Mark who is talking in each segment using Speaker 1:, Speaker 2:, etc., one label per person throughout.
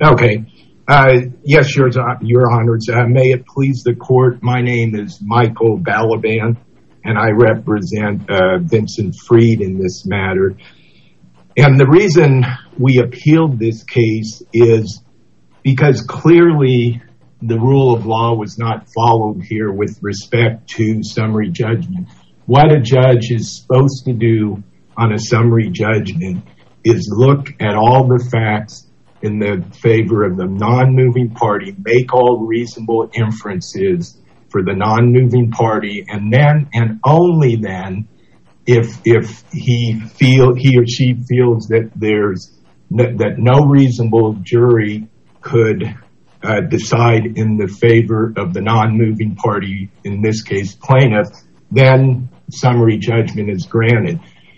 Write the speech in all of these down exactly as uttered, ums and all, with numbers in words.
Speaker 1: Okay. Uh, yes, Your, your Honors. Uh, may it please the court, my name is Michael Balaban, and I represent uh, Vincent Freed in this matter. And the reason we appealed this case is because clearly the rule of law was not followed here with respect to summary judgment. What a judge is supposed to do on a summary judgment is look at all the facts in the favor of the non-moving party, make all reasonable inferences for the non-moving party, and then and only then, if if he feel he or she feels that there's that no reasonable jury could uh, decide in the favor of the non-moving party, in this case plaintiff, then summary judgment is granted.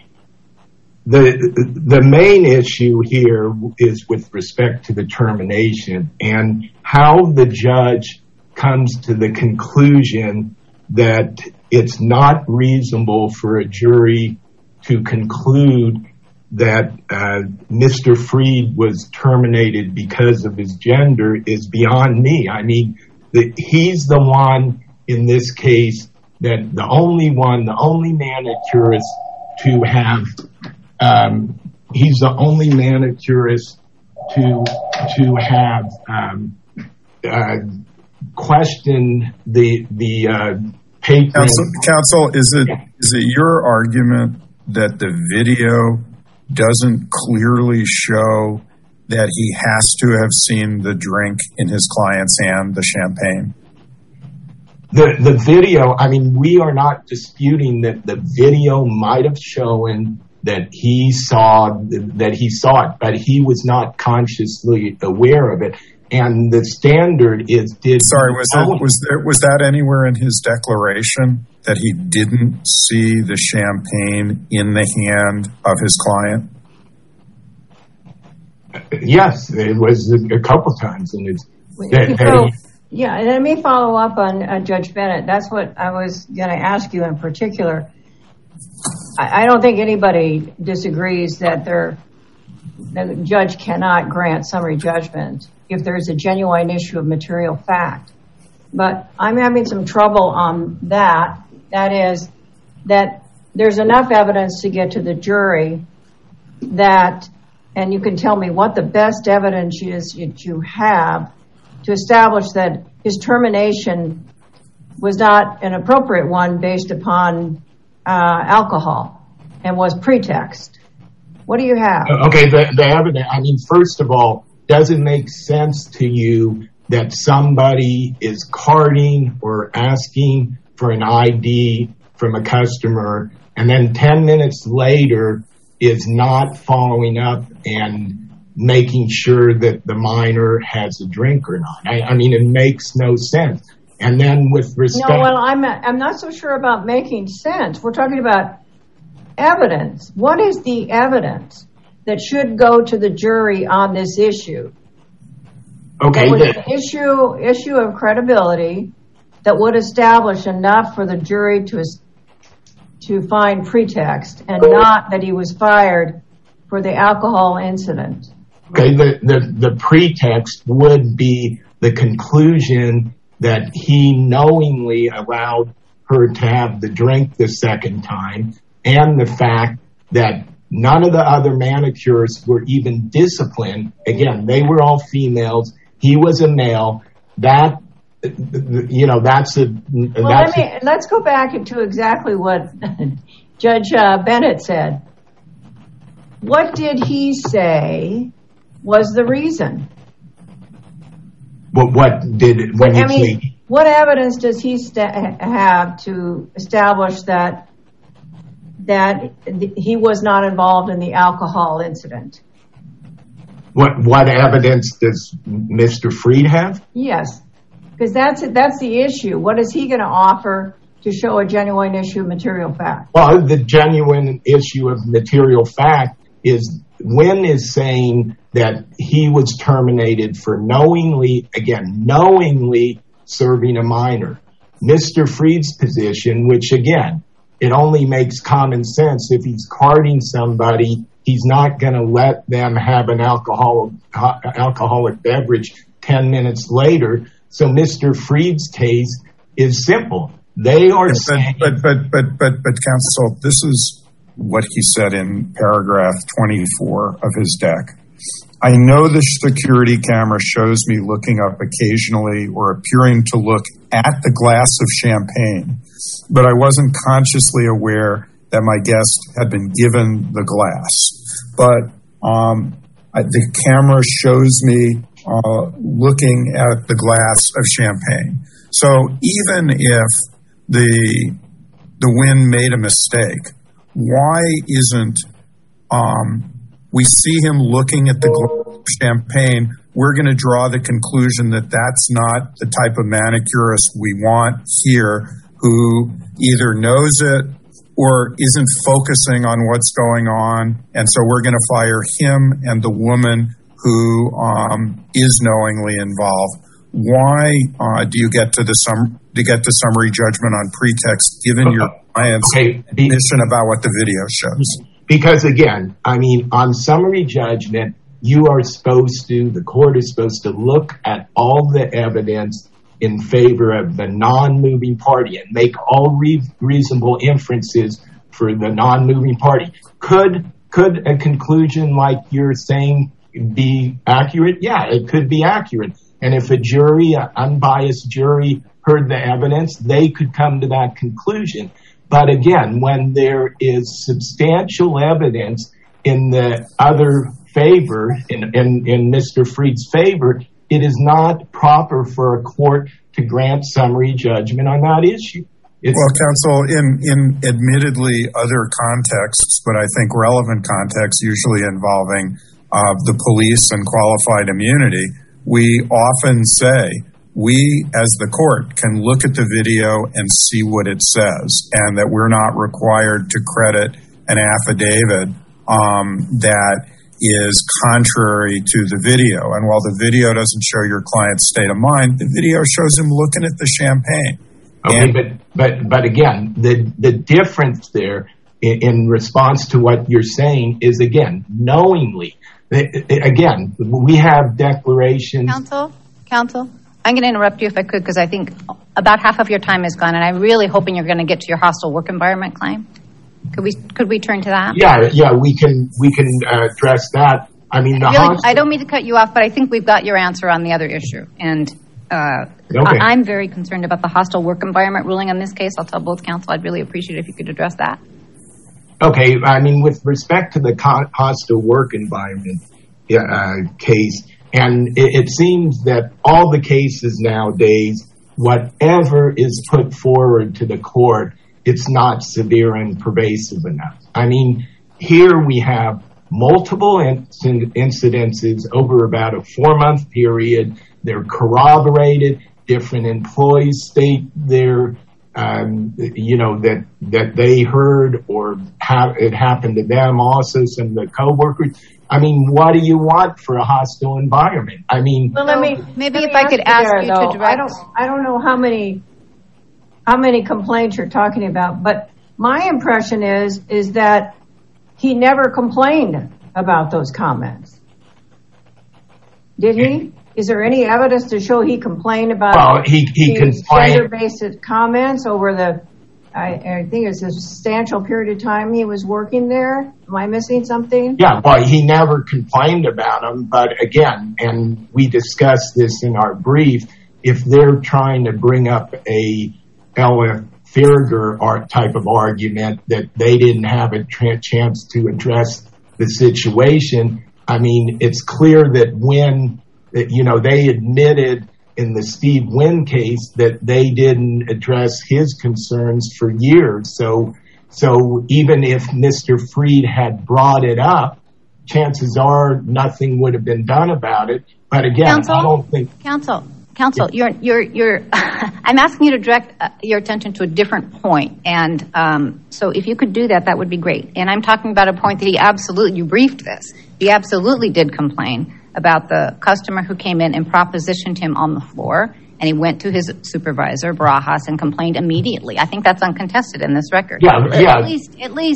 Speaker 1: The the main issue here is with respect to the termination and how the judge comes to the conclusion that it's not reasonable for a jury to conclude that uh, Mister Freed was terminated because of his gender is beyond me. I mean, the, he's the one in this case that the only one, the only manicurist to have Um, he's the only manicurist to to have um, uh, questioned the the uh, patron.
Speaker 2: Counsel, counsel, is it is it your argument that the video doesn't clearly show that he has to have seen the drink in his client's hand, the champagne?
Speaker 1: The the video. I mean, we are not disputing that the video might have shown that he saw that he saw it, but he was not consciously aware of it. And the standard is did.
Speaker 2: Sorry, was there, was there was that anywhere in his declaration that he didn't see the champagne in the hand of his client?
Speaker 1: Yes, it was a couple times in his. That,
Speaker 3: so, yeah, and let me follow up on uh, Judge Bennett. That's what I was going to ask you in particular. I don't think anybody disagrees that there, the judge cannot grant summary judgment if there's a genuine issue of material fact. But I'm having some trouble on that. That is that there's enough evidence to get to the jury that, and you can tell me what the best evidence is that you have to establish that his termination was not an appropriate one based upon Uh, alcohol and was pretext. What do you have?
Speaker 1: Okay, the, the evidence, I mean, first of all, does it make sense to you that somebody is carding or asking for an I D from a customer and then ten minutes later is not following up and making sure that the minor has a drink or not? I, I mean, it makes no sense. And then with respect...
Speaker 3: No, well, I'm I'm not so sure about making sense. We're talking about evidence. What is the evidence that should go to the jury on this issue?
Speaker 1: Okay.
Speaker 3: That was an issue, issue of credibility that would establish enough for the jury to, to find pretext and not that he was fired for the alcohol incident.
Speaker 1: Okay, the, the, the pretext would be the conclusion that he knowingly allowed her to have the drink the second time, and the fact that none of the other manicurists were even disciplined. Again, they were all females. He was a male. That, you know, that's a...
Speaker 3: Well,
Speaker 1: that's
Speaker 3: let me, let's go back to exactly what Judge uh, Bennett said. What did he say was the reason?
Speaker 1: But what did it, when
Speaker 3: I
Speaker 1: you
Speaker 3: mean,
Speaker 1: say,
Speaker 3: what evidence does he st- have to establish that that he was not involved in the alcohol incident?
Speaker 1: What what evidence does Mister Freed have?
Speaker 3: Yes, because that's that's the issue. What is he going to offer to show a genuine issue of material fact?
Speaker 1: Well, the genuine issue of material fact is Wynn is saying that he was terminated for knowingly, again, knowingly serving a minor. Mister Freed's position, which again, it only makes common sense if he's carding somebody He's not going to let them have an alcohol, alcoholic beverage ten minutes later. So Mister Freed's case is simple. They are
Speaker 2: but,
Speaker 1: saying...
Speaker 2: But, but, but, but, but, counsel, this is what he said in paragraph twenty-four of his deck. I know the security camera shows me looking up occasionally or appearing to look at the glass of champagne, but I wasn't consciously aware that my guest had been given the glass. But um, I, the camera shows me uh, looking at the glass of champagne. So even if the the wind made a mistake, why isn't um, we see him looking at the glass of champagne? We're going to draw the conclusion that that's not the type of manicurist we want here, who either knows it or isn't focusing on what's going on. And so we're going to fire him and the woman who um, is knowingly involved. Why uh, do you get to the sum to get to summary judgment on pretext, given your client's
Speaker 1: okay.
Speaker 2: admission about what the video shows?
Speaker 1: Because again, I mean, on summary judgment, you are supposed to, the court is supposed to look at all the evidence in favor of the non-moving party and make all re- reasonable inferences for the non-moving party. Could could a conclusion like you're saying be accurate? Yeah, it could be accurate. And if a jury, an unbiased jury, heard the evidence, they could come to that conclusion. But again, when there is substantial evidence in the other favor, in, in, in Mister Freed's favor, it is not proper for a court to grant summary judgment on that issue. It's
Speaker 2: well, counsel, in, in admittedly other contexts, but I think relevant contexts, usually involving uh, the police and qualified immunity, we often say, we as the court can look at the video and see what it says, and that we're not required to credit an affidavit um, that is contrary to the video. And while the video doesn't show your client's state of mind, the video shows him looking at the champagne.
Speaker 1: Okay, and, but but but again, the the difference there in, in response to what you're saying is, again, knowingly. Again, we have declarations.
Speaker 4: Counsel, counsel, I'm going to interrupt you if I could, because I think about half of your time is gone, and I'm really hoping you're going to get to your hostile work environment claim. Could we could we turn to that?
Speaker 1: Yeah, yeah, we can we can uh, address that. I mean, the
Speaker 4: really,
Speaker 1: hostile...
Speaker 4: I don't mean to cut you off, but I think we've got your answer on the other issue, and uh,
Speaker 1: okay.
Speaker 4: I, I'm very concerned about the hostile work environment ruling on this case. I'll tell both counsel I'd really appreciate it if you could address that.
Speaker 1: Okay, I mean, with respect to the hostile work environment uh, case, and it, it seems that all the cases nowadays, whatever is put forward to the court, it's not severe and pervasive enough. I mean, here we have multiple inc- incidences over about a four-month period. They're corroborated. Different employees state their Um, you know, that that they heard or have it happened to them also, some of the coworkers. I mean, what do you want for a hostile environment? I mean,
Speaker 3: well, let me
Speaker 4: maybe
Speaker 3: let
Speaker 4: if
Speaker 3: me
Speaker 4: I could
Speaker 3: you
Speaker 4: ask
Speaker 3: there,
Speaker 4: you
Speaker 3: though,
Speaker 4: to direct.
Speaker 3: I don't, I don't know how many how many complaints you're talking about, but my impression is is that he never complained about those comments. Did he? Is there any evidence to show he complained about
Speaker 1: well, he, he complained
Speaker 3: gender-based comments over the, I, I think it's a substantial period of time he was working there? Am I missing something?
Speaker 1: Yeah, well, he never complained about them. But again, and we discussed this in our brief, if they're trying to bring up a Ella Thiriger art type of argument that they didn't have a tra- chance to address the situation, I mean, it's clear that when that, you know, they admitted in the Steve Wynn case that they didn't address his concerns for years. So, so even if Mister Freed had brought it up, chances are nothing would have been done about it. But again,
Speaker 4: counsel,
Speaker 1: I don't think...
Speaker 4: Counsel, counsel, yeah. you're, you're, you're, I'm asking you to direct uh, your attention to a different point. And um, so if you could do that, that would be great. And I'm talking about a point that he absolutely, you briefed this, he absolutely did complain about the customer who came in and propositioned him on the floor, and he went to his supervisor, Barajas, and complained immediately. I think that's uncontested in this record.
Speaker 1: Yeah,
Speaker 4: at
Speaker 1: yeah.
Speaker 4: least, at least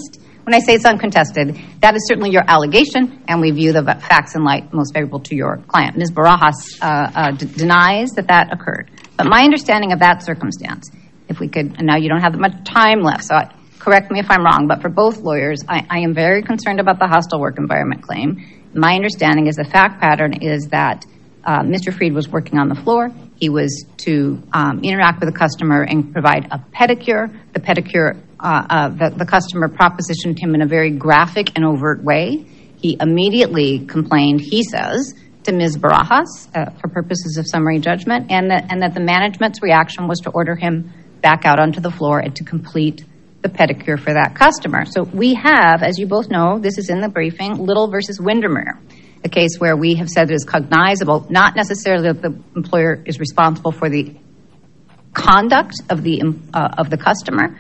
Speaker 4: when I say it's uncontested, that is certainly your allegation, and we view the facts in light most favorable to your client. Miz Barajas uh, uh, d- denies that that occurred. But my understanding of that circumstance, if we could, and now you don't have that much time left, so I, correct me if I'm wrong, but for both lawyers, I, I am very concerned about the hostile work environment claim. My understanding is the fact pattern is that uh, Mister Freed was working on the floor. He was to um, interact with the customer and provide a pedicure. The pedicure, uh, uh, the, the customer propositioned him in a very graphic and overt way. He immediately complained, he says, to Miz Barajas uh, for purposes of summary judgment, and that, and that the management's reaction was to order him back out onto the floor and to complete the pedicure for that customer. So we have, as you both know, this is in the briefing, Little versus Windermere, a case where we have said it is cognizable, not necessarily that the employer is responsible for the conduct of the uh, of the customer,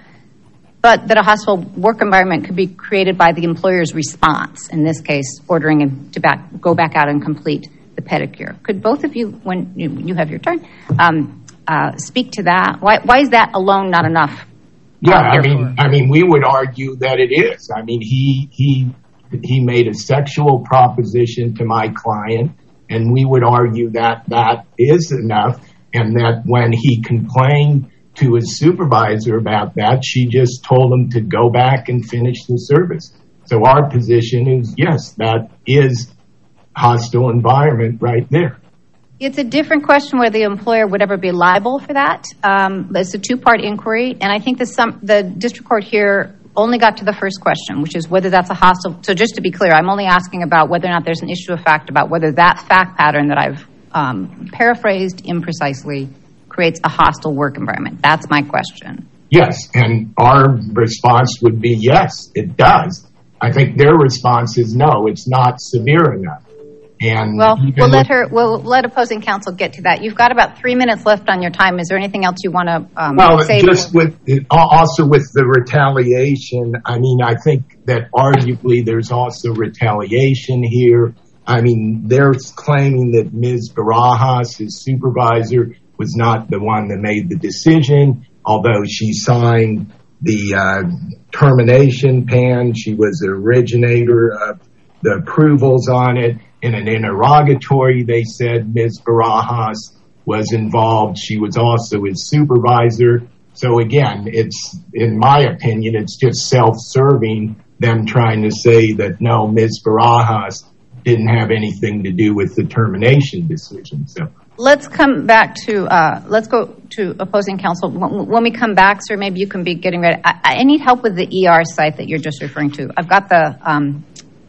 Speaker 4: but that a hostile work environment could be created by the employer's response, in this case, ordering him to back, go back out and complete the pedicure. Could both of you, when you, you have your turn, um, uh, speak to that? Why, why is that alone not enough?
Speaker 1: Yeah, I mean, I mean, we would argue that it is. I mean, he he he made a sexual proposition to my client, and we would argue that that is enough, and that when he complained to his supervisor about that, she just told him to go back and finish the service. So our position is, yes, that is hostile environment right there.
Speaker 4: It's a different question whether the employer would ever be liable for that. Um, it's a two-part inquiry, and I think the, some, the district court here only got to the first question, which is whether that's a hostile. So just to be clear, I'm only asking about whether or not there's an issue of fact about whether that fact pattern that I've um, paraphrased imprecisely creates a hostile work environment. That's my question.
Speaker 1: Yes, and our response would be yes, it does. I think their response is no, it's not severe enough. And
Speaker 4: well, we'll let her. We'll let opposing counsel get to that. You've got about three minutes left on your time. Is there anything else you want to um,
Speaker 1: well,
Speaker 4: say?
Speaker 1: Well, just with also with the retaliation. I mean, I think that arguably there's also retaliation here. I mean, they're claiming that Miz Barajas, his supervisor, was not the one that made the decision, although she signed the uh, termination pan. She was the originator of the approvals on it. In an interrogatory, they said Miz Barajas was involved. She was also his supervisor. So again, it's, in my opinion, it's just self-serving, them trying to say that no, Miz Barajas didn't have anything to do with the termination decision. So
Speaker 4: let's come back to, uh, let's go to opposing counsel. When we come back, sir, maybe you can be getting ready. I, I need help with the E R site that you're just referring to. I've got the, um,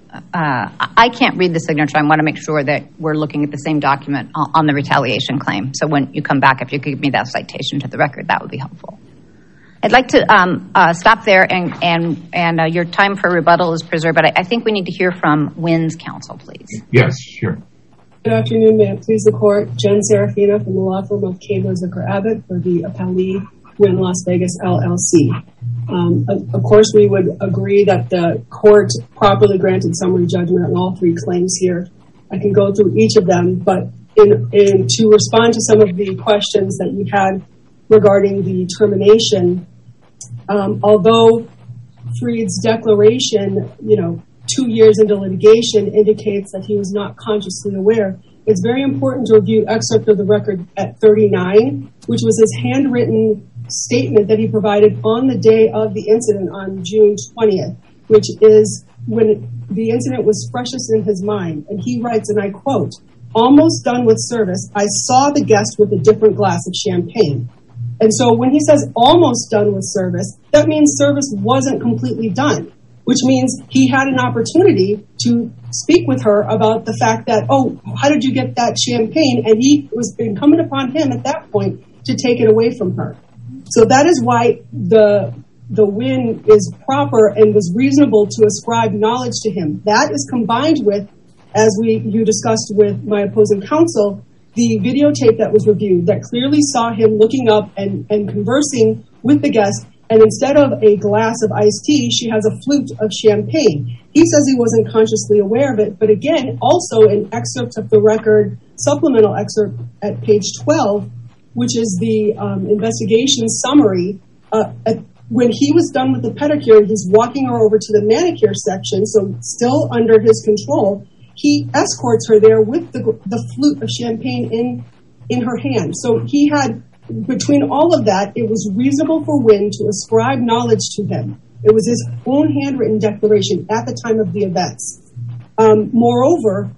Speaker 4: Uh, I can't read the signature. I want to make sure that we're looking at the same document on the retaliation claim. So when you come back, if you could give me that citation to the record, that would be helpful. I'd like to um, uh, stop there, and and, and uh, your time for rebuttal is preserved, but I, I think we need to hear from Wynn's counsel, please.
Speaker 1: Yes, sure.
Speaker 5: Good afternoon, may it please the court. Jen Serafina from the law firm of Cable Zucker Abbott for the appellee, Wynn Las Vegas, L L C. Um, of course, we would agree that the court properly granted summary judgment on all three claims here. I can go through each of them, but in, in to respond to some of the questions that you had regarding the termination, um, although Freed's declaration, you know, two years into litigation indicates that he was not consciously aware, it's very important to review excerpt of the record at thirty-nine, which was his handwritten statement that he provided on the day of the incident on June twentieth, which is when the incident was freshest in his mind. And he writes, and I quote, "Almost done with service, I saw the guest with a different glass of champagne." And so when he says almost done with service, that means service wasn't completely done, which means he had an opportunity to speak with her about the fact that, oh, how did you get that champagne? And he it was incumbent upon him at that point to take it away from her. So that is why the the win is proper and was reasonable to ascribe knowledge to him. That is combined with, as we you discussed with my opposing counsel, the videotape that was reviewed that clearly saw him looking up and, and conversing with the guest, and instead of a glass of iced tea, she has a flute of champagne. He says he wasn't consciously aware of it, but again, also an excerpt of the record, supplemental excerpt at page twelve, which is the um, investigation summary. Uh, at, when he was done with the pedicure, he's walking her over to the manicure section, so still under his control. He escorts her there with the, the flute of champagne in, in her hand. So he had, between all of that, it was reasonable for Wynn to ascribe knowledge to him. It was his own handwritten declaration at the time of the events. Um, moreover,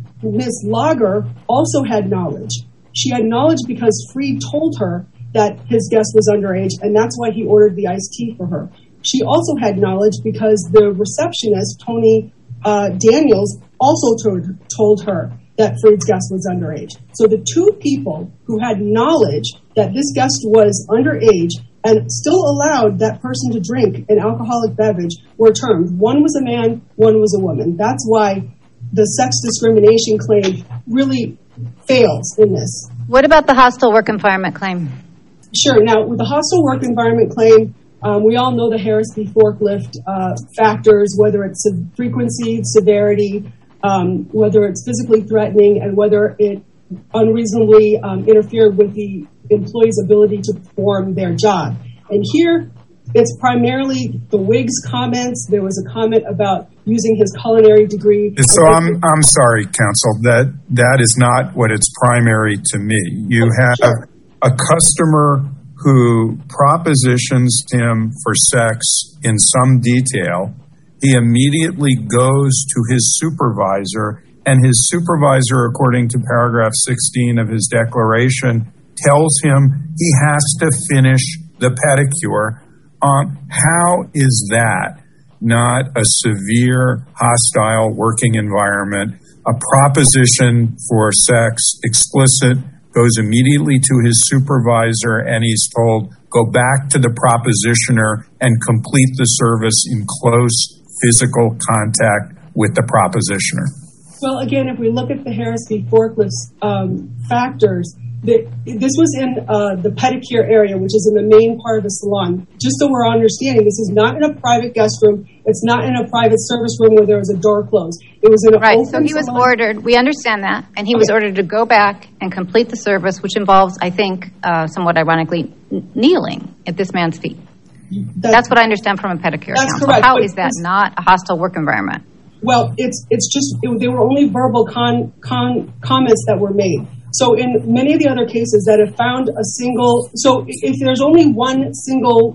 Speaker 5: Miz Lager also had knowledge. She had knowledge because Freed told her that his guest was underage, and that's why he ordered the iced tea for her. She also had knowledge because the receptionist, Tony uh, Daniels, also told, told her that Freed's guest was underage. So the two people who had knowledge that this guest was underage and still allowed that person to drink an alcoholic beverage were termed. One was a man, one was a woman. That's why the sex discrimination claim really fails in this.
Speaker 4: What about the hostile work environment claim?
Speaker 5: Sure. Now, with the hostile work environment claim, um, we all know the Harris v. Forklift uh, factors, whether it's frequency, severity, um, whether it's physically threatening, and whether it unreasonably um, interfered with the employee's ability to perform their job. And here, it's primarily the Wiggs comments. There was a comment about using his culinary degree.
Speaker 2: So I'm I'm sorry, counsel. That that is not what it's primary to me. You have sure. a customer who propositions him for sex in some detail. He immediately goes to his supervisor, and his supervisor, according to paragraph sixteen of his declaration, tells him he has to finish the pedicure. Um, how is that not a severe hostile working environment? A proposition for sex, explicit, goes immediately to his supervisor, and he's told, go back to the propositioner and complete the service in close physical contact with the propositioner.
Speaker 5: Well, again, if we look at the Harris v. Forklift um, factors, the, this was in uh, the pedicure area, which is in the main part of the salon. Just so we're understanding, this is not in a private guest room. It's not in a private service room where there was a door closed. It was in a
Speaker 4: right.
Speaker 5: open
Speaker 4: So he was
Speaker 5: salon.
Speaker 4: ordered. We understand that, and he okay. was ordered to go back and complete the service, which involves, I think, uh, somewhat ironically, n- kneeling at this man's feet. That's, that's what I understand from a pedicure
Speaker 5: that's
Speaker 4: counsel.
Speaker 5: Correct,
Speaker 4: How is that not a hostile work environment?
Speaker 5: Well, it's it's just it, they were only verbal con, con comments that were made. So in many of the other cases that have found a single, so if there's only one single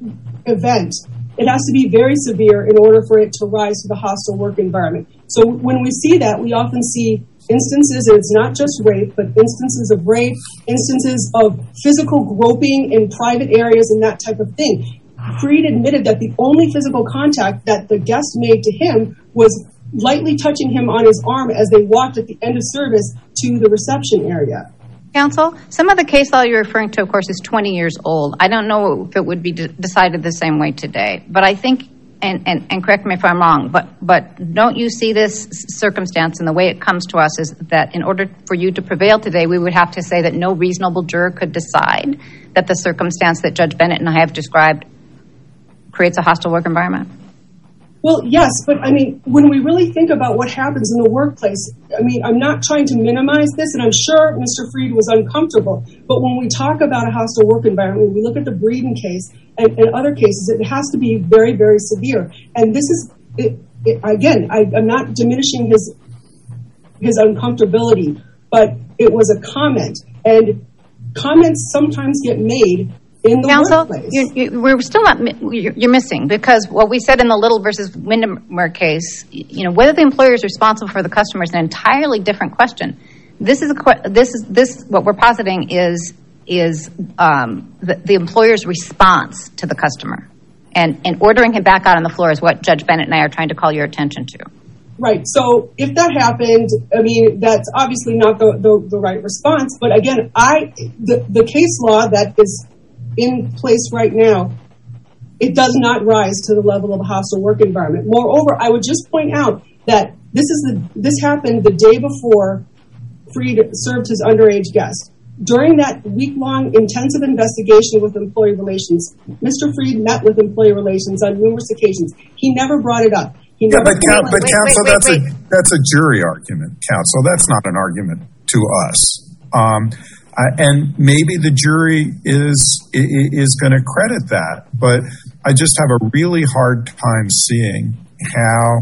Speaker 5: event, it has to be very severe in order for it to rise to the hostile work environment. So when we see that, we often see instances, and it's not just rape, but instances of rape, instances of physical groping in private areas and that type of thing. Freed admitted that the only physical contact that the guest made to him was lightly touching him on his arm as they walked at the end of service to the reception area.
Speaker 4: Counsel, some of the case law you're referring to, of course, is twenty years old. I don't know if it would be de- decided the same way today, but I think, and, and, and correct me if I'm wrong, but, but don't you see this circumstance, and the way it comes to us is that in order for you to prevail today, we would have to say that no reasonable juror could decide that the circumstance that Judge Bennett and I have described creates a hostile work environment?
Speaker 5: Well, yes, but I mean, when we really think about what happens in the workplace, I mean, I'm not trying to minimize this, and I'm sure Mister Freed was uncomfortable, but when we talk about a hostile work environment, when we look at the Breeden case and, and other cases, it has to be very, very severe. And this is, it, it, again, I, I'm not diminishing his his uncomfortability, but it was a comment, and comments sometimes get made in the
Speaker 4: Counsel,
Speaker 5: workplace.
Speaker 4: You, you, we're still not, you're, you're missing, because what we said in the Little versus Windermere case, you know, whether the employer is responsible for the customer is an entirely different question. This is a, this is this what we're positing is is um, the, the employer's response to the customer, and and ordering him back out on the floor is what Judge Bennett and I are trying to call your attention to.
Speaker 5: Right. So if that happened, I mean, that's obviously not the, the, the right response. But again, I the, the case law that is in place right now, it does not rise to the level of a hostile work environment. Moreover, I would just point out that this is the this happened the day before Freed served his underage guest. During that week-long intensive investigation with employee relations, Mister Freed met with employee relations on numerous occasions. He never brought it up. He
Speaker 2: yeah, but,
Speaker 5: count,
Speaker 2: but
Speaker 4: wait,
Speaker 2: counsel,
Speaker 4: wait, wait,
Speaker 2: that's
Speaker 4: wait.
Speaker 2: a that's a jury argument, counsel. That's not an argument to us. Um, Uh, and maybe the jury is is going to credit that, but I just have a really hard time seeing how,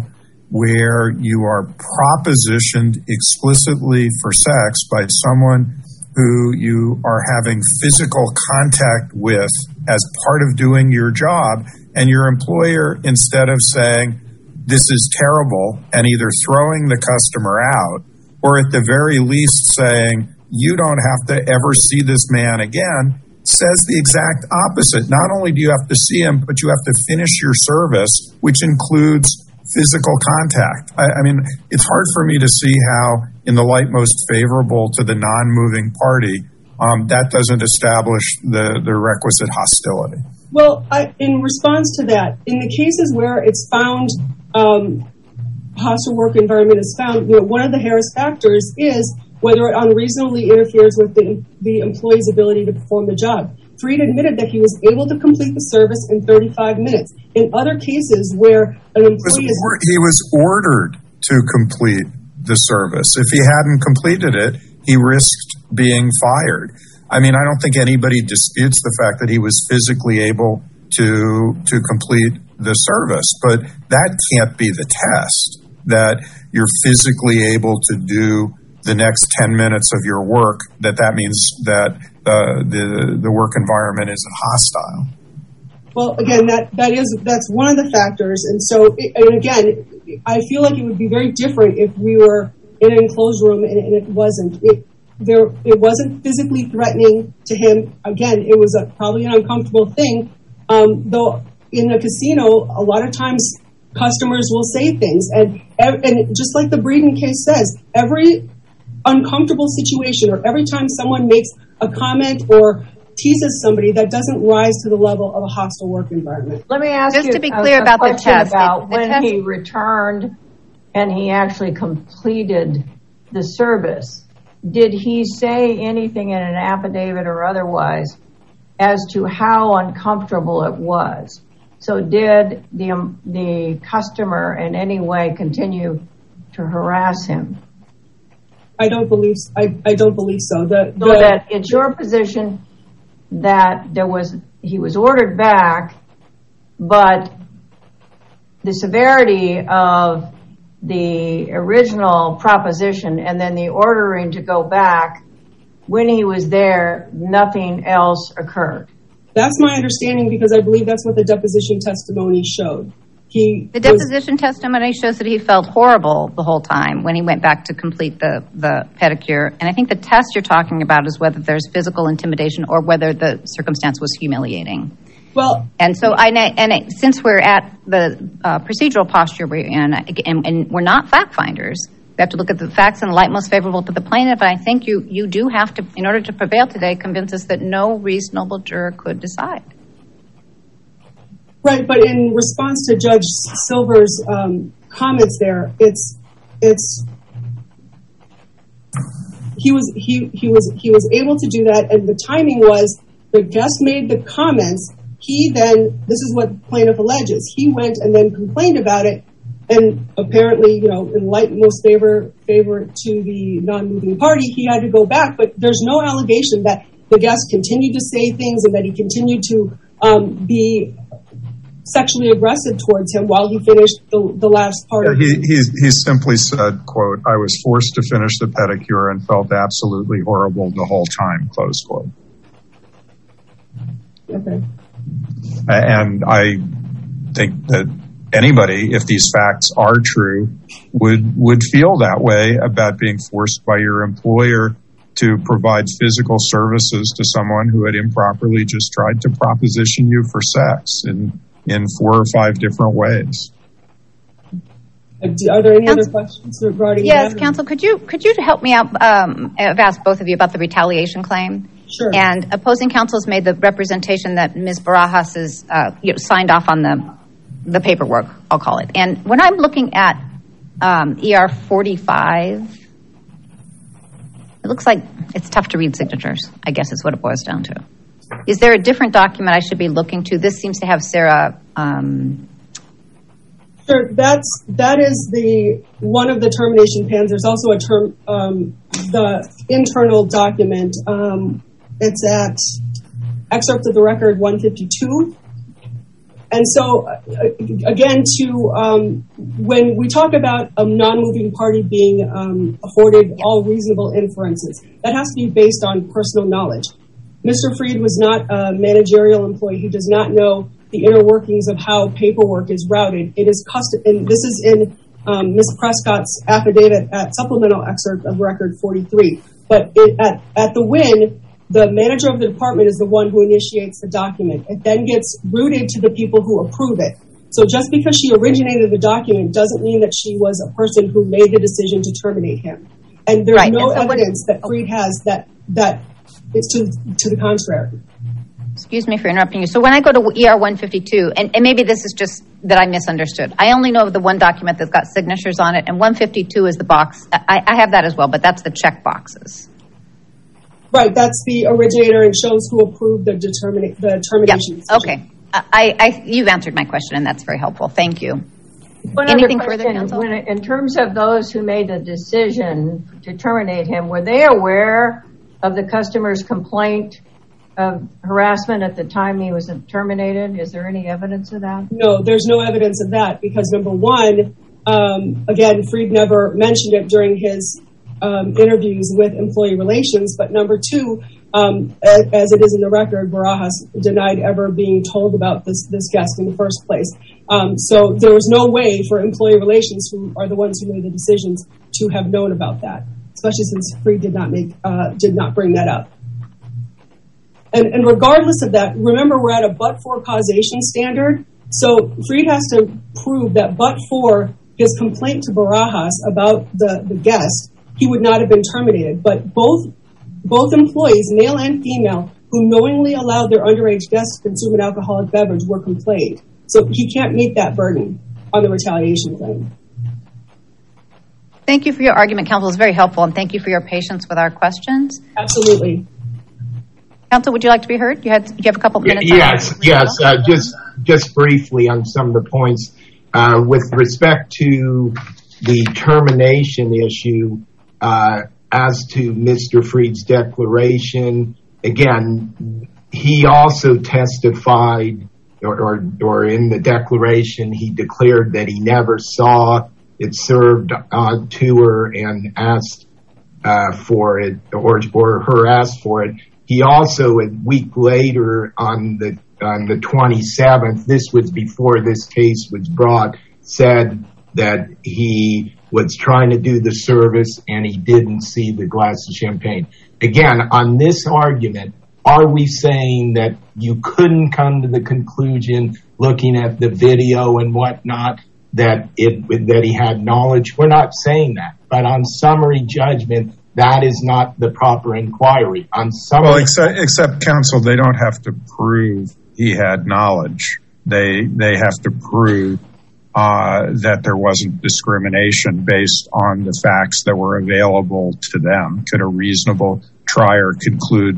Speaker 2: where you are propositioned explicitly for sex by someone who you are having physical contact with as part of doing your job, and your employer, instead of saying, this is terrible, and either throwing the customer out, or at the very least saying, you don't have to ever see this man again, says the exact opposite. Not only do you have to see him, but you have to finish your service, which includes physical contact. I, I mean, it's hard for me to see how, in the light most favorable to the non-moving party, um, that doesn't establish the, the requisite hostility.
Speaker 5: Well, I, in response to that, in the cases where it's found, um, hostile work environment is found, you know, one of the Harris factors is whether it unreasonably interferes with the, the employee's ability to perform the job. Freed admitted that he was able to complete the service in thirty-five minutes. In other cases where an employee is...
Speaker 2: He was ordered to complete the service. If he hadn't completed it, he risked being fired. I mean, I don't think anybody disputes the fact that he was physically able to to complete the service, but that can't be the test, that you're physically able to do the next ten minutes of your work, that that means that uh, the the work environment isn't hostile.
Speaker 5: Well, again, that, that is that's one of the factors, and so it, and again, I feel like it would be very different if we were in an enclosed room and, and it wasn't. It there it wasn't physically threatening to him. Again, it was a, probably an uncomfortable thing. Um, though in a casino, a lot of times customers will say things, and and just like the Breeden case says, every uncomfortable situation or every time someone makes a comment or teases somebody, that doesn't rise to the level of a hostile work environment.
Speaker 3: Let me ask
Speaker 4: Just
Speaker 3: you
Speaker 4: to be
Speaker 3: a,
Speaker 4: clear
Speaker 3: a
Speaker 4: about the
Speaker 3: question
Speaker 4: test.
Speaker 3: about
Speaker 4: the
Speaker 3: when
Speaker 4: test.
Speaker 3: he returned and he actually completed the service. Did he say anything in an affidavit or otherwise as to how uncomfortable it was? So did the um, the customer in any way continue to harass him?
Speaker 5: I don't believe I, I don't believe so. The, the,
Speaker 3: So that it's your position that there was he was ordered back, but the severity of the original proposition and then the ordering to go back, when he was there, nothing else occurred.
Speaker 5: That's my understanding, because I believe that's what the deposition testimony showed. He
Speaker 4: The
Speaker 5: was,
Speaker 4: deposition testimony shows that he felt horrible the whole time when he went back to complete the, the pedicure. And I think the test you're talking about is whether there's physical intimidation or whether the circumstance was humiliating.
Speaker 5: well,
Speaker 4: And so, I and it, since we're at the uh, procedural posture we're in, and, and we're not fact finders, we have to look at the facts in the light most favorable to the plaintiff. And I think you, you do have to, in order to prevail today, convince us that no reasonable juror could decide.
Speaker 5: right. But in response to Judge Silver's um, comments there, it's it's he was he he was he was able to do that, and the timing was the guest made the comments. He then, this is what plaintiff alleges, he went and then complained about it, and apparently, you know, in light most favor favor to the non-moving party, he had to go back. But there's no allegation that the guest continued to say things and that he continued to um, be sexually aggressive towards him while he finished the, the last part.
Speaker 2: Yeah,
Speaker 5: of
Speaker 2: he,
Speaker 5: it.
Speaker 2: he, he simply said, quote, I was forced to finish the pedicure and felt absolutely horrible the whole time, close quote.
Speaker 5: Okay.
Speaker 2: And I think that anybody, if these facts are true, would would feel that way about being forced by your employer to provide physical services to someone who had improperly just tried to proposition you for sex in in four or five different ways.
Speaker 5: Are there any
Speaker 4: Counsel,
Speaker 5: other questions regarding
Speaker 4: yes,
Speaker 5: that?
Speaker 4: counsel, could you could you help me out? Um, I've asked both of you about the retaliation claim.
Speaker 5: Sure.
Speaker 4: And opposing counsel has made the representation that Miz Barajas has uh, you know, signed off on the the paperwork, I'll call it. And when I'm looking at um, E R forty-five, it looks like it's tough to read signatures, I guess is what it boils down to. Is there a different document I should be looking to? This seems to have Sarah um,
Speaker 5: Sure, that's that is the one of the termination plans. There's also a term, um, the internal document. Um, it's at excerpt of the record one fifty-two. And so, uh, again, to um, when we talk about a non-moving party being um, afforded all reasonable inferences, that has to be based on personal knowledge. Mister Freed was not a managerial employee. He does not know the inner workings of how paperwork is routed. It is custom, and this is in um, Miz Prescott's affidavit at supplemental excerpt of record forty-three. But it, at, at the win, the manager of the department is the one who initiates the document. It then gets routed to the people who approve it. So just because she originated the document doesn't mean that she was a person who made the decision to terminate him. And there's
Speaker 4: right.
Speaker 5: no
Speaker 4: and so
Speaker 5: evidence
Speaker 4: what,
Speaker 5: that Freed has that that is to to the contrary.
Speaker 4: Excuse me for interrupting you. So when I go to E R one fifty-two, and, and maybe this is just that I misunderstood. I only know of the one document that's got signatures on it, and one fifty-two is the box. I, I have that as well, but that's the check boxes.
Speaker 5: Right, that's the originator and shows who approved the determina- the termination.
Speaker 4: Yep. Okay, I, I, you've answered my question, and that's very helpful. Thank you.
Speaker 3: One
Speaker 4: Anything
Speaker 3: other
Speaker 4: further,
Speaker 3: question.
Speaker 4: counsel?
Speaker 3: When, in terms of those who made the decision to terminate him, were they aware of the customer's complaint of harassment at the time he was terminated? Is there any evidence of that?
Speaker 5: No, there's no evidence of that because, number one, um, again, Freed never mentioned it during his um, interviews with employee relations. But number two, um, as, as it is in the record, Barajas denied ever being told about this, this guest in the first place. Um, so there was no way for employee relations, who are the ones who made the decisions, to have known about that, especially since Freed did not make uh, did not bring that up. And, and regardless of that, remember we're at a but-for causation standard. So Freed has to prove that but for his complaint to Barajas about the, the guest, he would not have been terminated. But both both employees, male and female, who knowingly allowed their underage guests to consume an alcoholic beverage were complained. So he can't meet that burden on the retaliation claim.
Speaker 4: Thank you for your argument, counsel. It's very helpful, and thank you for your patience with our questions.
Speaker 5: Absolutely.
Speaker 4: Counsel, would you like to be heard? You had you have a couple of minutes.
Speaker 1: Yes, yes. Uh, just just briefly on some of the points uh, with respect to the termination issue. Uh, as to Mister Freed's declaration, again, he also testified, or, or or in the declaration, he declared that he never saw it served uh, to her and asked uh, for it, or or her asked for it. He also, a week later, on the on the twenty-seventh, this was before this case was brought, said that he was trying to do the service and he didn't see the glass of champagne. Again, on this argument, are we saying that you couldn't come to the conclusion, looking at the video and whatnot, that it that he had knowledge? We're not saying that. But on summary judgment, that is not the proper inquiry. On summary,
Speaker 2: well, except, except counsel, they don't have to prove he had knowledge. They they have to prove uh, that there wasn't discrimination based on the facts that were available to them. Could a reasonable trier conclude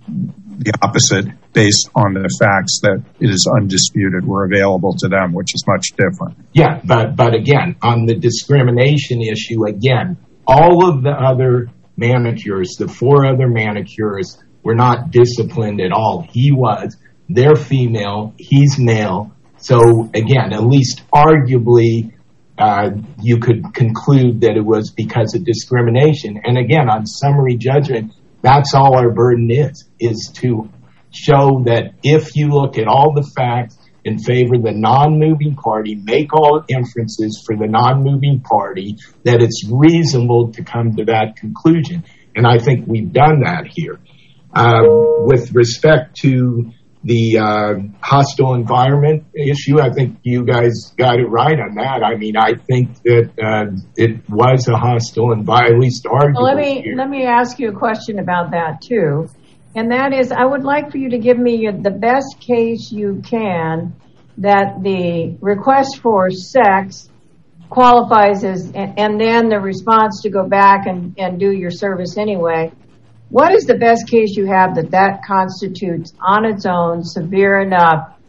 Speaker 2: the opposite based on the facts that it is undisputed were available to them, which is much different?
Speaker 1: Yeah, but but again, on the discrimination issue, again, all of the other manicures, the four other manicures, were not disciplined at all. He was. They're female. He's male. So again, at least arguably, uh, you could conclude that it was because of discrimination. And again, on summary judgment, that's all our burden is, is to show that if you look at all the facts in favor of the non-moving party, make all inferences for the non-moving party, that it's reasonable to come to that conclusion. And I think we've done that here. Uh, with respect to the uh, hostile environment issue, I think you guys got it right on that. I mean, I think that uh, it was a hostile environment, at least arguably.
Speaker 3: Well, let me
Speaker 1: here.
Speaker 3: let me ask you a question about that too, and that is, I would like for you to give me the best case you can that the request for sex qualifies as, and, and then the response to go back and, and do your service anyway. What is the best case you have that that constitutes on its own severe enough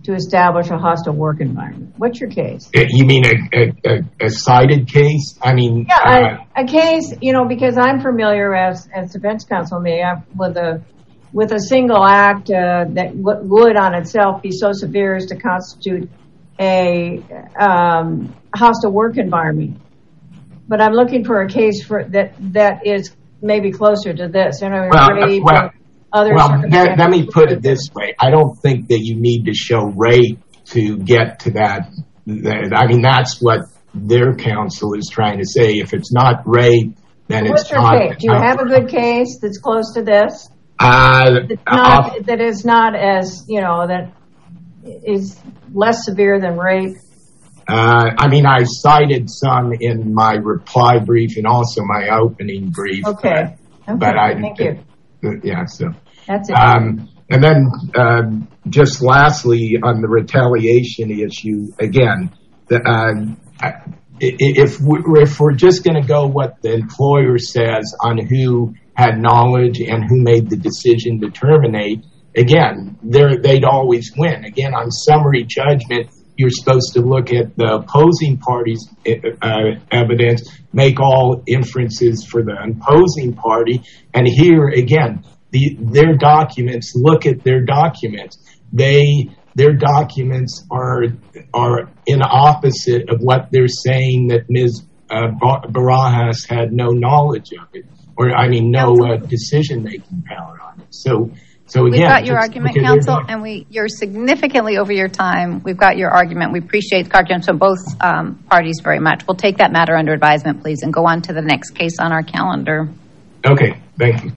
Speaker 3: to establish a hostile work environment? What's your case?
Speaker 1: You mean a, a, a cited case? I mean,
Speaker 3: yeah, uh, a, a case. You know, because I'm familiar as as defense counsel may have with a with a single act uh, that w- would on itself be so severe as to constitute a um, hostile work environment. But I'm looking for a case for that that is maybe closer to this. You know,
Speaker 1: well,
Speaker 3: rape
Speaker 1: well,
Speaker 3: or other
Speaker 1: well let, let me put it this way. I don't think that you need to show rape to get to that. that I mean, that's what their counsel is trying to say. If it's not rape, then
Speaker 3: What's
Speaker 1: it's
Speaker 3: your
Speaker 1: not.
Speaker 3: case? Do you have a good case that's close to this?
Speaker 1: Uh,
Speaker 3: It's not, uh, that is not as, you know, that is less severe than rape.
Speaker 1: Uh, I mean, I cited some in my reply brief and also my opening brief.
Speaker 3: Okay. Okay.
Speaker 1: But I,
Speaker 3: Thank you.
Speaker 1: Uh, yeah, so.
Speaker 3: That's it.
Speaker 1: Um, and then um, just lastly, on the retaliation issue, again, the, uh, if, we're, if we're just going to go what the employer says on who had knowledge and who made the decision to terminate, again, they'd always win. Again, on summary judgment, you're supposed to look at the opposing party's uh, evidence, make all inferences for the opposing party. And here, again, the, their documents, look at their documents. They, their documents are, are in opposite of what they're saying that Miz Uh, Barajas had no knowledge of it, or I mean, no uh, decision-making power on it. So, so again,
Speaker 4: we've got your argument, counsel, and we you're significantly over your time. We've got your argument. We appreciate the arguments from both um, parties very much. We'll take that matter under advisement, please, and go on to the next case on our calendar.
Speaker 1: Okay, thank you.